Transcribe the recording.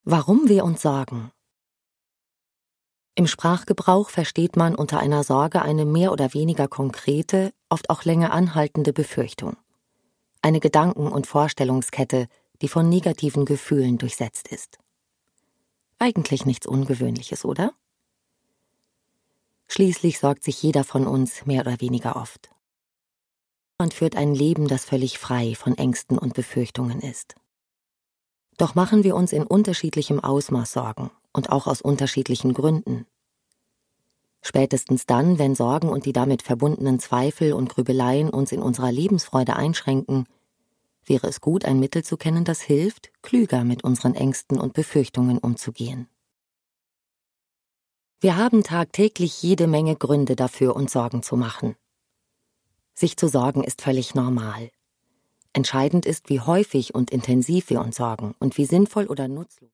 Warum wir uns sorgen. Im Sprachgebrauch versteht man unter einer Sorge eine mehr oder weniger konkrete, oft auch länger anhaltende Befürchtung. Eine Gedanken- und Vorstellungskette, die von negativen Gefühlen durchsetzt ist. Eigentlich nichts Ungewöhnliches, oder? Schließlich sorgt sich jeder von uns mehr oder weniger oft. Man führt ein Leben, das völlig frei von Ängsten und Befürchtungen ist. Doch machen wir uns in unterschiedlichem Ausmaß Sorgen und auch aus unterschiedlichen Gründen. Spätestens dann, wenn Sorgen und die damit verbundenen Zweifel und Grübeleien uns in unserer Lebensfreude einschränken, wäre es gut, ein Mittel zu kennen, das hilft, klüger mit unseren Ängsten und Befürchtungen umzugehen. Wir haben tagtäglich jede Menge Gründe dafür, uns Sorgen zu machen. Sich zu sorgen ist völlig normal. Entscheidend ist, wie häufig und intensiv wir uns sorgen und wie sinnvoll oder nutzlos